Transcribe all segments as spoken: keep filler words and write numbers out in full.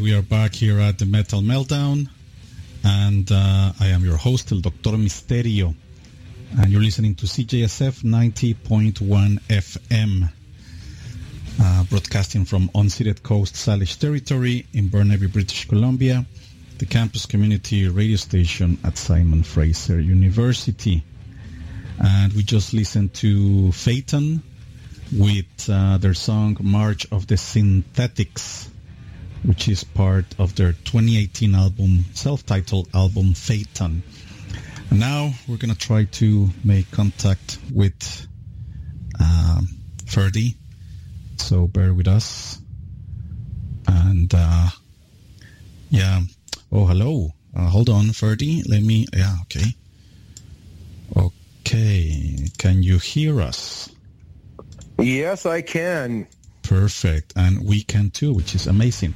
we are back here at the Metal Meltdown, and uh, I am your host, El Doctor Misterio, and you're listening to C J S F ninety point one F M, uh, broadcasting from unceded Coast Salish territory in Burnaby, British Columbia, the campus community radio station at Simon Fraser University. And we just listened to Phaeton with uh, their song March of the Synthetics, which is part of their twenty eighteen album, self-titled album Phaeton. And now we're going to try to make contact with uh, Ferdy, so bear with us. And uh, yeah, oh, hello. Uh, hold on, Ferdy. Let me, yeah, okay. Okay, can you hear us? Yes, I can. Perfect, and we can too, which is amazing.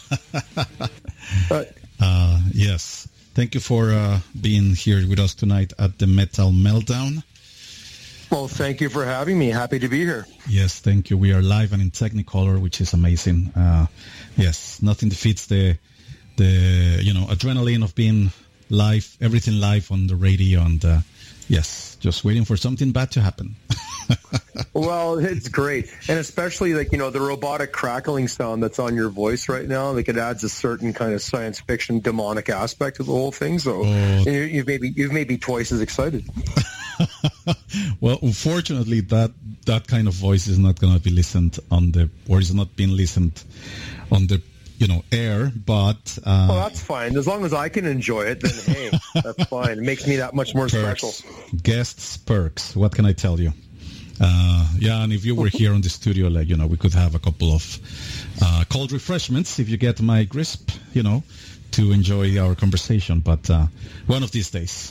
uh, uh, yes, thank you for uh, being here with us tonight at the Metal Meltdown. Well, thank you for having me. Happy to be here. Yes, thank you. We are live and in Technicolor, which is amazing. Uh, yes, nothing defeats the the you know adrenaline of being live, everything live on the radio, and uh, yes, just waiting for something bad to happen. Well, it's great. And especially, like, you know, the robotic crackling sound that's on your voice right now, like, it adds a certain kind of science fiction demonic aspect to the whole thing. So oh. you, you've, made me, you've made me twice as excited. Well, unfortunately, that that kind of voice is not going to be listened on the, or is not being listened on the, you know, air, but... Uh, well, that's fine. As long as I can enjoy it, then, hey, that's fine. It makes me that much more perks. special. Guests, perks. What can I tell you? Uh, yeah, and if you were here in the studio, like, you know, we could have a couple of uh, cold refreshments if you get my grasp, you know, to enjoy our conversation. But uh, one of these days.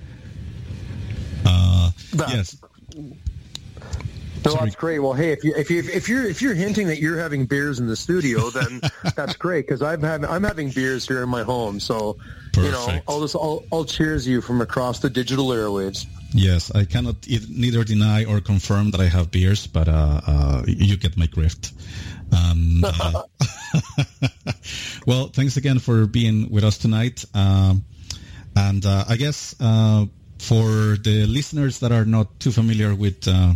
Uh, yes. No, that's great. Well, hey, if you if you if you're if you're hinting that you're having beers in the studio, then that's great, because I'm having I'm having beers here in my home. So Perfect. You know, I'll just I'll, I'll cheers you from across the digital airwaves. Yes, I cannot e- neither deny or confirm that I have beers, but uh, uh, you get my grift. Um, uh, well, thanks again for being with us tonight. Um, and uh, I guess uh, for the listeners that are not too familiar with uh,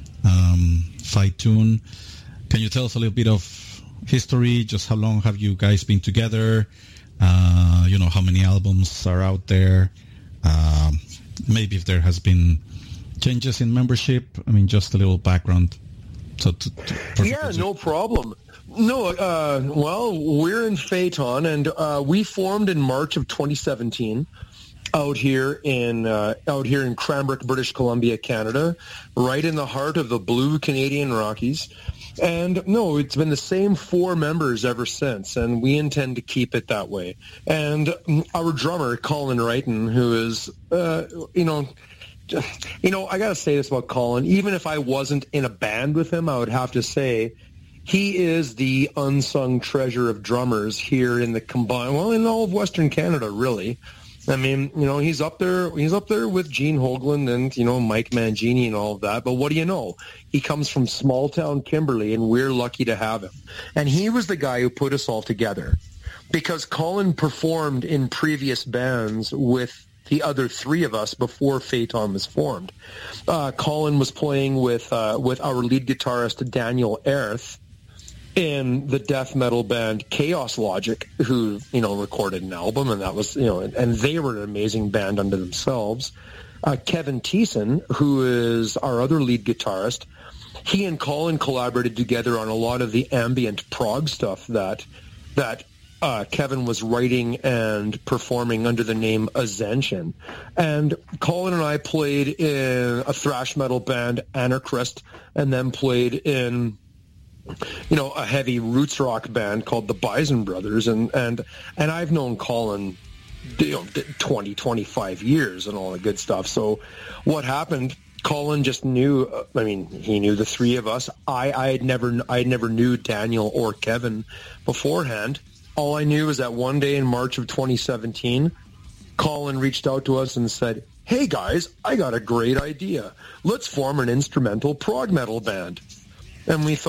um, Phaeton, can you tell us a little bit of history? Just how long have you guys been together? Uh, you know, how many albums are out there? Um, maybe if there has been changes in membership. I mean, just a little background. So, to, to yeah, no problem. No, uh, well, we're in Phaeton, and uh, we formed in March of twenty seventeen out here in uh, out here in Cranbrook, British Columbia, Canada, right in the heart of the blue Canadian Rockies. And no, it's been the same four members ever since, and we intend to keep it that way. And our drummer, Colin Wrighton, who is, uh, you know, you know, I got to say this about Colin. Even if I wasn't in a band with him, I would have to say he is the unsung treasure of drummers here in the combined, well, in all of Western Canada, really. I mean, you know, he's up there. He's up there with Gene Hoglan and, you know, Mike Mangini and all of that. But what do you know? He comes from small town Kimberley, and we're lucky to have him. And he was the guy who put us all together, because Colin performed in previous bands with the other three of us before Phaeton was formed. Uh, Colin was playing with uh, with our lead guitarist Daniel Erth in the death metal band Chaos Logic, who, you know, recorded an album, and that was, you know, and they were an amazing band unto themselves. Uh, Kevin Thiessen, who is our other lead guitarist, he and Colin collaborated together on a lot of the ambient prog stuff that that uh, Kevin was writing and performing under the name Ascension. And Colin and I played in a thrash metal band, Anarchrist, and then played in, you know, a heavy roots rock band called the Bison Brothers, and and and I've known Colin, you know, twenty, twenty-five years and all that good stuff. So what happened, Colin just knew, uh, I mean, he knew the three of us. I I had never I never knew Daniel or Kevin beforehand. All I knew was that one day in March of twenty seventeen, Colin reached out to us and said, "Hey guys, I got a great idea. Let's form an instrumental prog metal band." And we thought,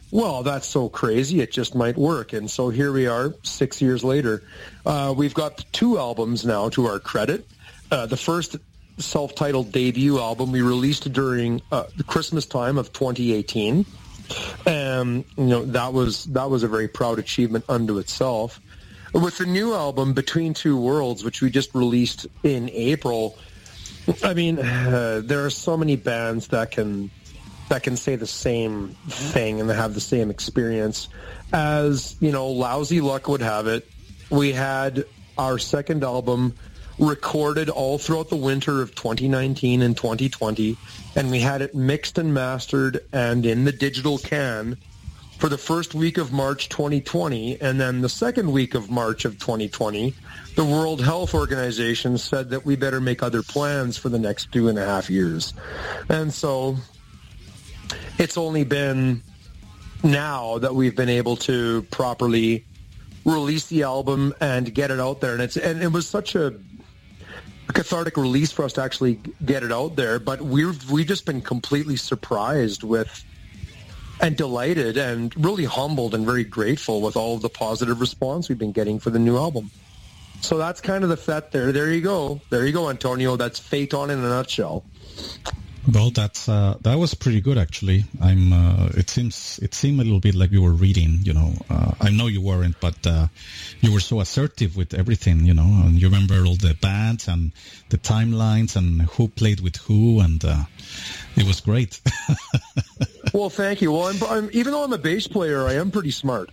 well, that's so crazy, it just might work. And so here we are, six years later. Uh, we've got two albums now to our credit. Uh, the first self-titled debut album we released during uh, the Christmas time of twenty eighteen. Um, you know, that was that was a very proud achievement unto itself. With the new album, Between Two Worlds, which we just released in April, I mean, uh, there are so many bands that can that can say the same thing and have the same experience. As, you know, lousy luck would have it, we had our second album recorded all throughout the winter of twenty nineteen and twenty twenty, and we had it mixed and mastered and in the digital can for the first week of March twenty twenty, and then the second week of March of twenty twenty, the World Health Organization said that we better make other plans for the next two and a half years. And so it's only been now that we've been able to properly release the album and get it out there. And it's and it was such a cathartic release for us to actually get it out there. But we've we've just been completely surprised with and delighted and really humbled and very grateful with all of the positive response we've been getting for the new album. So that's kind of the fet there. There you go. There you go, Antonio. That's Phaeton in a nutshell. Well, that's uh, that was pretty good, actually. I'm. Uh, it seems it seemed a little bit like you were reading. You know, uh, I know you weren't, but uh, you were so assertive with everything. You know, and you remember all the bands and the timelines and who played with who, and uh, it was great. Well, thank you. Well, I'm, I'm, even though I'm a bass player, I am pretty smart.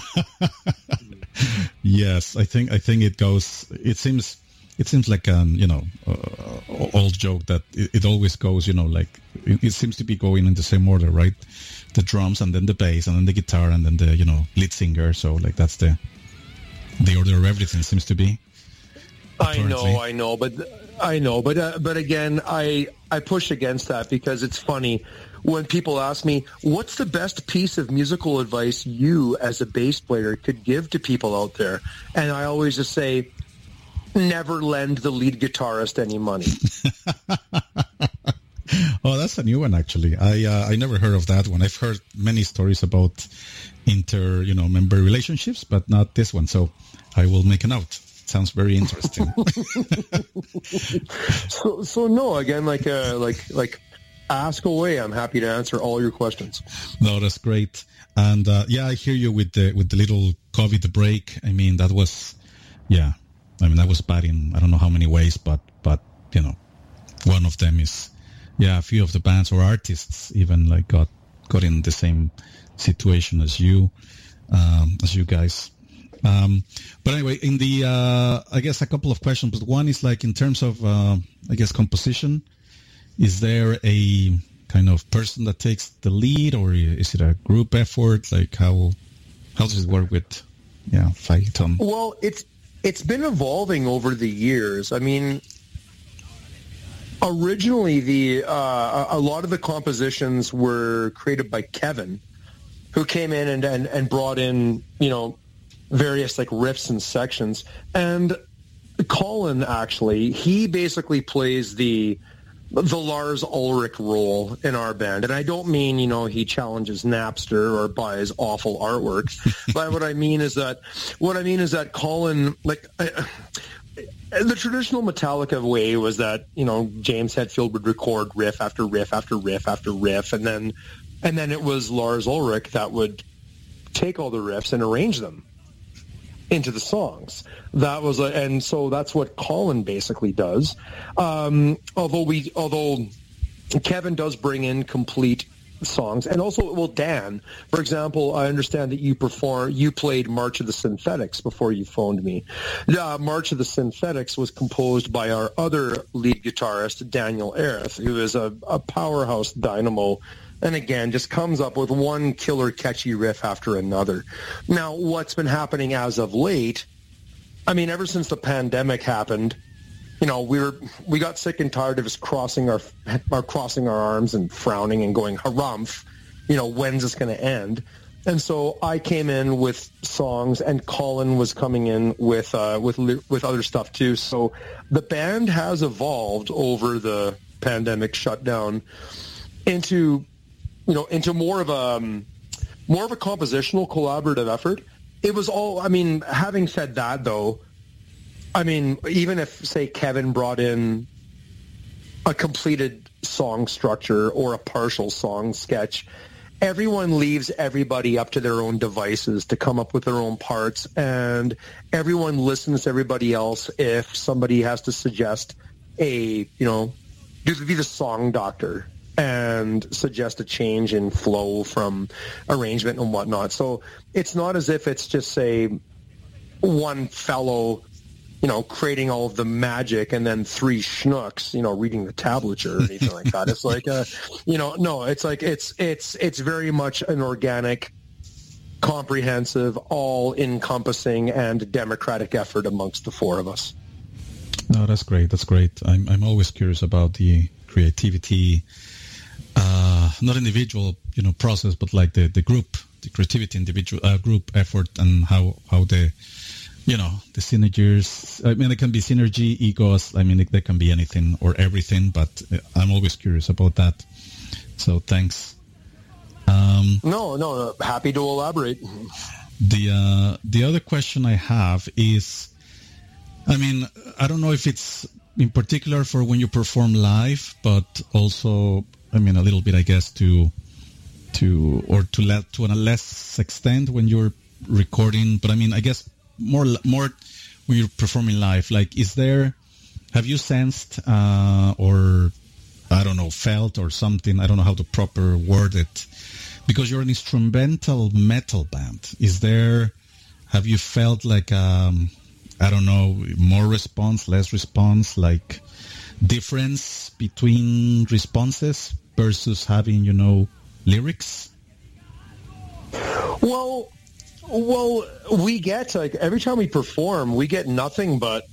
Yes, I think I think it goes. It seems. It seems like um you know uh, old joke that it, it always goes, you know, like it, it seems to be going in the same order, right? The drums and then the bass and then the guitar and then the, you know, lead singer. So like that's the the order of everything seems to be. Apparently. I know, I know, but I know, but uh, but again, I I push against that because it's funny when people ask me, what's the best piece of musical advice you as a bass player could give to people out there? And I always just say, never lend the lead guitarist any money. Oh, that's a new one, actually. I uh, I never heard of that one. I've heard many stories about inter, you know, member relationships, but not this one. So I will make a note. Sounds very interesting. so so no, again, like uh, like like ask away. I'm happy to answer all your questions. No, that's great. And uh, yeah, I hear you with the with the little COVID break. I mean, that was yeah. I mean, that was bad in I don't know how many ways, but, but you know, one of them is, yeah, a few of the bands or artists even like got got in the same situation as you, um, as you guys. Um, but anyway, in the, uh, I guess a couple of questions, but one is like in terms of, uh, I guess, composition, is there a kind of person that takes the lead or is it a group effort? Like how, how does it work with, yeah, Phaeton? Well, it's, It's been evolving over the years. I mean, originally the uh, a lot of the compositions were created by Kevin, who came in and, and, and brought in, you know, various like riffs and sections. And Colin, actually, he basically plays the the Lars Ulrich role in our band. And I don't mean, you know, he challenges Napster or buys awful artwork. But what I mean is that, what I mean is that Colin, like, uh, the traditional Metallica way was that, you know, James Hetfield would record riff after riff after riff after riff. And then, and then it was Lars Ulrich that would take all the riffs and arrange them into the songs. That was, a, and so that's what Colin basically does. Um, although we, although Kevin does bring in complete songs, and also, well, Dan, for example, I understand that you perform, you played March of the Synthetics before you phoned me. Uh, March of the Synthetics was composed by our other lead guitarist, Daniel Erith, who is a, a powerhouse dynamo. And again, just comes up with one killer catchy riff after another. Now, what's been happening as of late, I mean, ever since the pandemic happened, you know, we were we got sick and tired of us crossing our, our crossing our arms and frowning and going, harumph, you know, when's this going to end? And so I came in with songs, and Colin was coming in with uh, with with other stuff too. So the band has evolved over the pandemic shutdown into, you know, into more of a um, more of a compositional collaborative effort. It was all, I mean, having said that though, I mean, even if, say, Kevin brought in a completed song structure or a partial song sketch, everyone leaves everybody up to their own devices to come up with their own parts, and everyone listens to everybody else if somebody has to suggest a, you know, be the song doctor and suggest a change in flow from arrangement and whatnot. So it's not as if it's just, say, one fellow, you know, creating all of the magic and then three schnooks, you know, reading the tablature or anything like that. It's like, a, you know, no, it's like, it's, it's, it's very much an organic, comprehensive, all-encompassing and democratic effort amongst the four of us. No, that's great. That's great. I'm, I'm always curious about the creativity, uh, not individual, you know, process, but like the, the group, the creativity individual, uh, group effort, and how, how the, you know, the synergies, I mean, it can be synergy, egos, I mean, it, there can be anything or everything, but I'm always curious about that. So thanks. Um, no, no, no, happy to elaborate. The, uh, the other question I have is, I mean, I don't know if it's in particular for when you perform live, but also, I mean, a little bit, I guess, to, to, or to let, to a less extent when you're recording, but I mean, I guess, more more when you're performing live, like, is there, have you sensed uh or I don't know, felt or something, I don't know how to proper word it, because you're an instrumental metal band, is there, have you felt like um I don't know, more response, less response, like difference between responses versus having, you know, lyrics? Well, Well, we get, like, every time we perform, we get nothing but,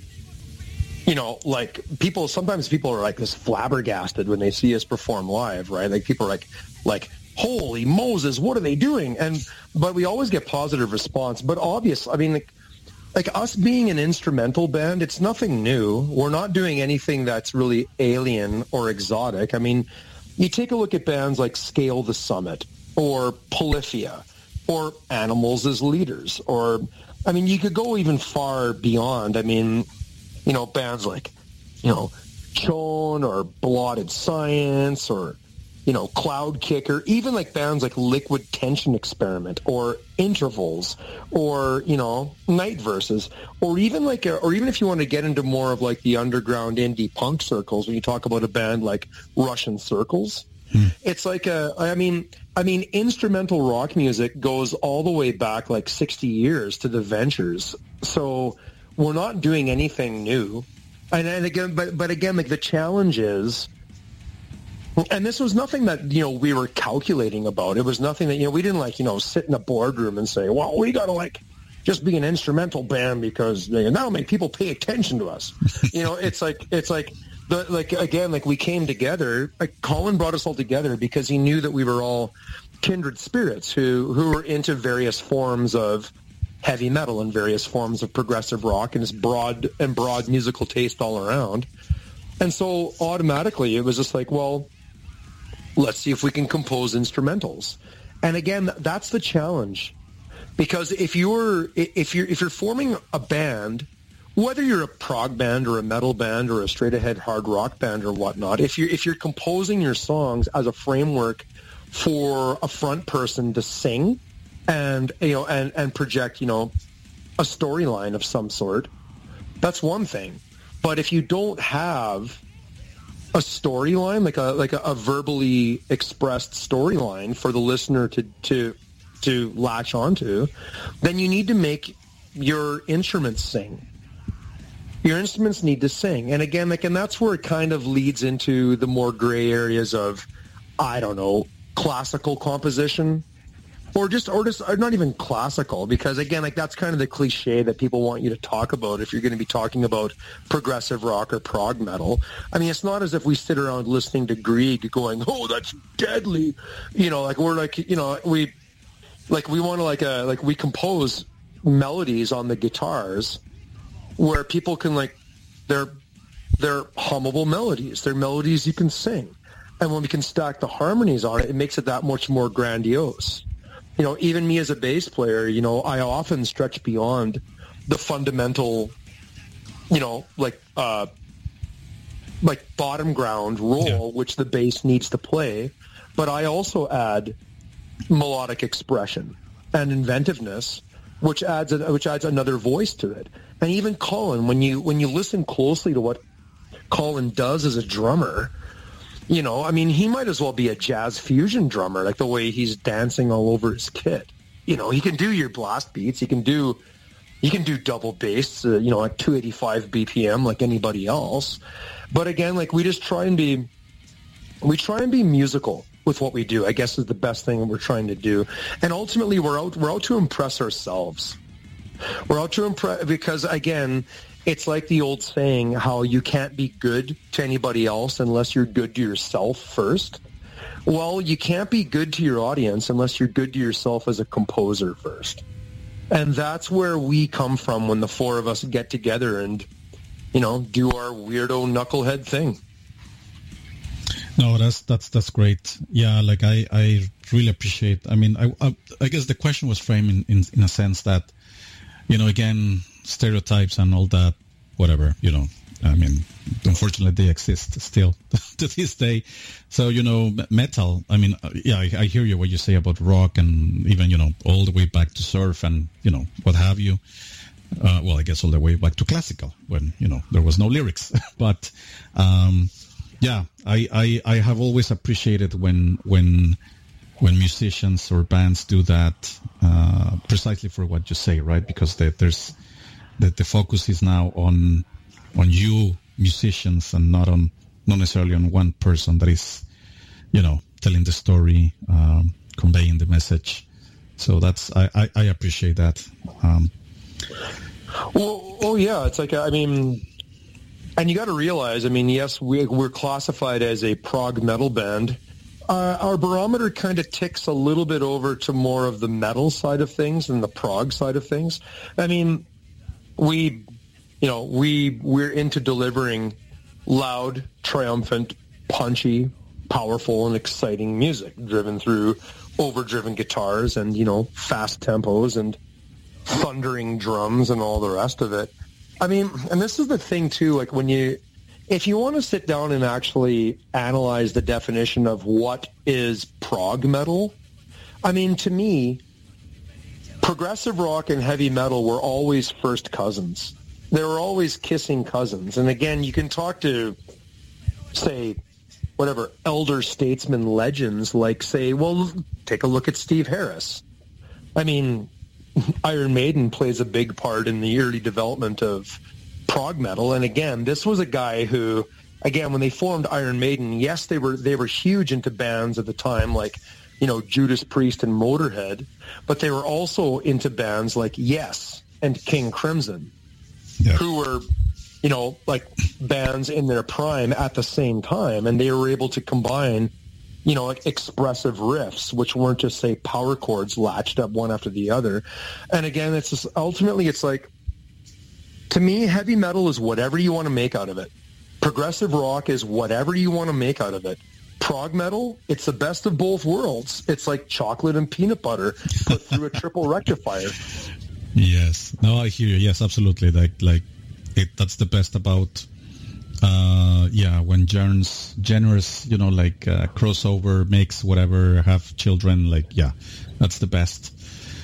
you know, like, people, sometimes people are, like, this flabbergasted when they see us perform live, right? Like, people are like, like, holy Moses, what are they doing? And, but we always get positive response. But obvious, I mean, like, like, us being an instrumental band, it's nothing new. We're not doing anything that's really alien or exotic. I mean, you take a look at bands like Scale the Summit or Polyphia, or Animals as Leaders, or, I mean, you could go even far beyond. I mean, you know, bands like, you know, Chone or Blotted Science or, you know, Cloud Kicker, even like bands like Liquid Tension Experiment or Intervals or, you know, Night Verses, or even like, a, or even if you want to get into more of like the underground indie punk circles, when you talk about a band like Russian Circles, hmm. it's like a, I mean, I mean, instrumental rock music goes all the way back like sixty years to the Ventures. So we're not doing anything new. And, and again, but, but again, like the challenge is, and this was nothing that, you know, we were calculating about. It was nothing that, you know, we didn't like, you know, sit in a boardroom and say, well, we got to like just be an instrumental band because you know, that'll make people pay attention to us. You know, it's like, it's like, The, like, again, like we came together, like Colin brought us all together because he knew that we were all kindred spirits who, who were into various forms of heavy metal and various forms of progressive rock and his broad and broad musical taste all around. And so automatically it was just like, well, let's see if we can compose instrumentals. And again, that's the challenge, because if you're, if you're, if you're forming a band, whether you're a prog band or a metal band or a straight-ahead hard rock band or whatnot, if you're if you're composing your songs as a framework for a front person to sing and you know and, and project you know a storyline of some sort, that's one thing. But if you don't have a storyline, like a like a, a verbally expressed storyline for the listener to to to latch onto, then you need to make your instruments sing. Your instruments need to sing. And again, like, and that's where it kind of leads into the more gray areas of, I don't know, classical composition or just, or just, or not even classical, because again, like that's kind of the cliche that people want you to talk about if you're going to be talking about progressive rock or prog metal. I mean, it's not as if we sit around listening to Grieg going, oh, that's deadly. You know, like we're like, you know, we, like we want to like, uh, like we compose melodies on the guitars where people can like, they're they're hummable melodies. They're melodies you can sing. And when we can stack the harmonies on it, it makes it that much more grandiose. you know, even me as a bass player, you know, I often stretch beyond the fundamental, you know, like uh, like bottom ground role, yeah. which the bass needs to play. But I also add melodic expression and inventiveness, which adds a, which adds another voice to it. And even Colin, when you when you listen closely to what Colin does as a drummer, you know, I mean, he might as well be a jazz fusion drummer, like the way he's dancing all over his kit. You know, he can do your blast beats. He can do, he can do double bass, uh, you know, at two eighty-five B P M like anybody else. But again, like we just try and be, we try and be musical with what we do, I guess is the best thing we're trying to do. And ultimately, we're out, we're out to impress ourselves. We're out to impress, because again, it's like the old saying, how you can't be good to anybody else unless you're good to yourself first. Well, you can't be good to your audience unless you're good to yourself as a composer first. And that's where we come from when the four of us get together and, you know, do our weirdo knucklehead thing. No, that's that's that's great. Yeah, like I, I really appreciate. I mean, I, I I guess the question was framed in, in in a sense that, you know, again, stereotypes and all that, whatever, you know, I mean, unfortunately they exist still to this day. So, you know, metal, I mean, yeah, I, I hear you what you say about rock and even, you know, all the way back to surf and, you know, what have you. Uh, well, I guess all the way back to classical when, you know, there was no lyrics. But, um, yeah, I, I, I have always appreciated when, when, when musicians or bands do that, uh, precisely for what you say, right? Because they, there's, that the focus is now on on you musicians and not on not necessarily on one person that is, you know, telling the story, um, conveying the message. So that's I, I, I appreciate that. Um, well, oh yeah, it's like I mean, and you got to realize, I mean, yes, we, we're classified as a prog metal band. Uh, our barometer kind of ticks a little bit over to more of the metal side of things than the prog side of things. I mean. We, you know, we, we're into delivering loud, triumphant, punchy, powerful, and exciting music driven through overdriven guitars and, you know, fast tempos and thundering drums and all the rest of it. I mean, and this is the thing, too, like when you, if you want to sit down and actually analyze the definition of what is prog metal, I mean, to me, progressive rock and heavy metal were always first cousins. They were always kissing cousins. And again, you can talk to, say, whatever, elder statesman legends like, say, well, take a look at Steve Harris. I mean, Iron Maiden plays a big part in the early development of prog metal. And again, this was a guy who, again, when they formed Iron Maiden, yes, they were they were huge into bands at the time, like, you know, Judas Priest and Motorhead, but they were also into bands like Yes and King Crimson, yeah. who were, you know, like bands in their prime at the same time, and they were able to combine, you know, like expressive riffs, which weren't just, say, power chords latched up one after the other. And again, it's just, ultimately, it's like, to me, heavy metal is whatever you want to make out of it. Progressive rock is whatever you want to make out of it. Prog metal, it's the best of both worlds. It's like chocolate and peanut butter put through a triple rectifier. Yes. No, I hear you. Yes, absolutely. Like, like it, that's the best about, uh, yeah, when genres, genres, you know, like uh, crossover, makes whatever, have children, like, yeah, that's the best.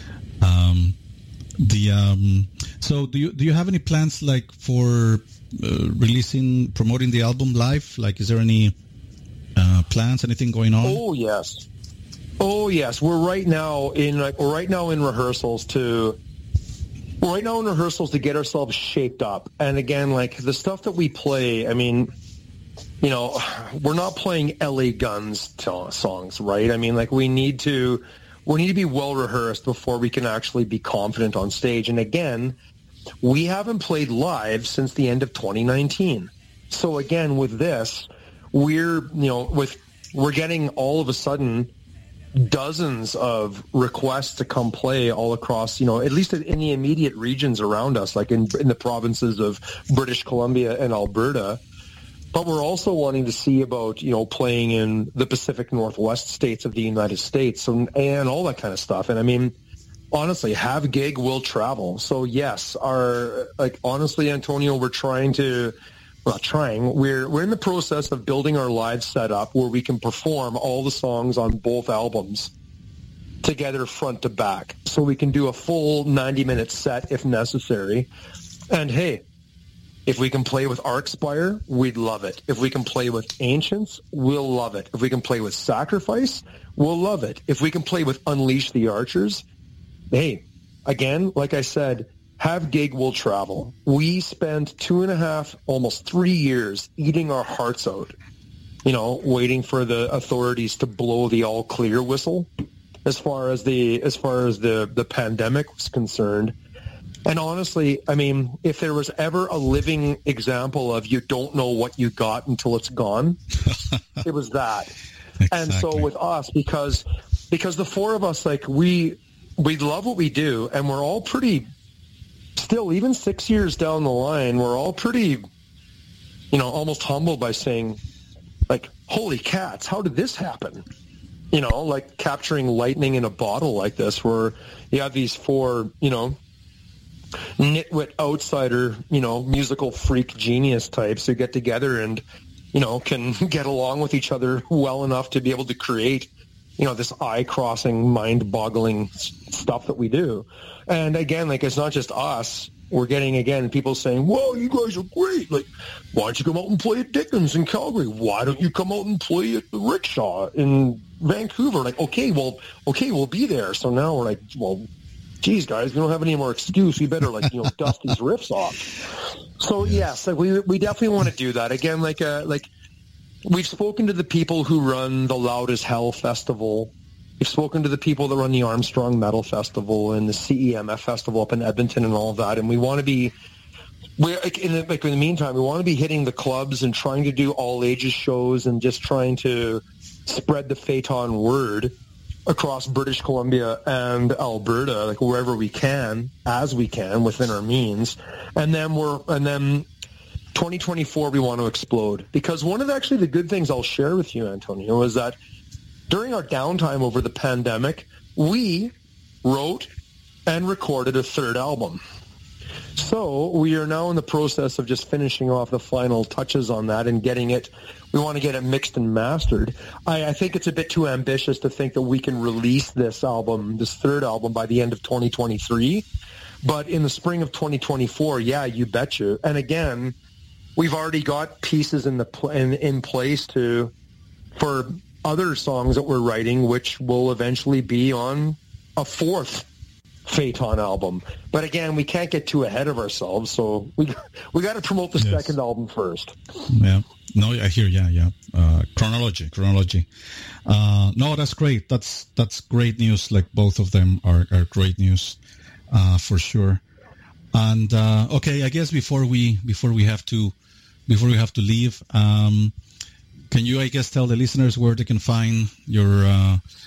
Um, the um, so do you do you have any plans like for uh, releasing, promoting the album live? Like, is there any Uh, plans, anything going on? Oh yes, oh yes. We're right now in like we're right now in rehearsals to we're right now in rehearsals to get ourselves shaped up. And again, like the stuff that we play, I mean, you know, we're not playing L A Guns t- songs, right? I mean, like we need to we need to be well rehearsed before we can actually be confident on stage. And again, we haven't played live since the end of twenty nineteen. So again, with this. We're, you know, with we're getting all of a sudden dozens of requests to come play all across, you know, at least in the immediate regions around us, like in in the provinces of British Columbia and Alberta. but we're also wanting to see about, you know, playing in the Pacific Northwest states of the United States and, and all that kind of stuff. And I mean, honestly, Have Gig will travel. So yes, our, like, honestly, Antonio, we're trying to, we're not trying, we're, we're in the process of building our live setup where we can perform all the songs on both albums together front to back. So we can do a full ninety minute set if necessary. And hey, if we can play with Archspire, we'd love it. If we can play with Ancients, we'll love it. If we can play with Sacrifice, we'll love it. If we can play with Unleash the Archers, hey, again, like I said, Have Gig will travel. We spent two and a half, almost three years eating our hearts out, you know, waiting for the authorities to blow the all clear whistle as far as the as far as the, the pandemic was concerned. And honestly, I mean, if there was ever a living example of you don't know what you got until it's gone, it was that. Exactly. And so with us, because because the four of us, like, we we love what we do, and we're all pretty, still, even six years down the line, we're all pretty, you know, almost humbled by saying, like, holy cats, how did this happen? You know, like capturing lightning in a bottle like this, where you have these four, you know, nitwit outsider, you know, musical freak genius types who get together and, you know, can get along with each other well enough to be able to create, you know, this eye-crossing, mind-boggling stuff that we do. And again, like, it's not just us. We're getting, again, people saying, whoa, you guys are great. Like, why don't you come out and play at Dickens in Calgary? Why don't you come out and play at the Rickshaw in Vancouver? Like, okay, well, okay, we'll be there. So now we're like, well, geez, guys, we don't have any more excuse. We better, like, you know, dust these riffs off. So, yes, like, we we definitely want to do that. Again, like, uh, like we've spoken to the people who run the Loud as Hell Festival. We've spoken to the people that run the Armstrong Metal Festival and the C E M F Festival up in Edmonton and all of that. And we want to be, we're, like, in the, like, in the meantime, we want to be hitting the clubs and trying to do all ages shows and just trying to spread the Phaeton word across British Columbia and Alberta, like, wherever we can, as we can, within our means. And then we're, and then twenty twenty-four, we want to explode. Because one of the, actually the good things I'll share with you, Antonio, is that during our downtime over the pandemic, we wrote and recorded a third album. So we are now in the process of just finishing off the final touches on that and getting it. We want to get it mixed and mastered. I, I think it's a bit too ambitious to think that we can release this album, this third album, by the end of twenty twenty-three. But in the spring of twenty twenty-four, yeah, you betcha. And again, we've already got pieces in the pl- in, in place to for other songs that we're writing, which will eventually be on a fourth Phaeton album. But again, we can't get too ahead of ourselves, so we we got to promote the yes. second album first. Yeah. No, I hear. Yeah, yeah. Uh, chronology, chronology. Uh, no, that's great. That's that's great news. Like, both of them are, are great news, uh, for sure. And uh, okay, I guess before we before we have to before we have to leave, um, can you, I guess, tell the listeners where they can find your uh,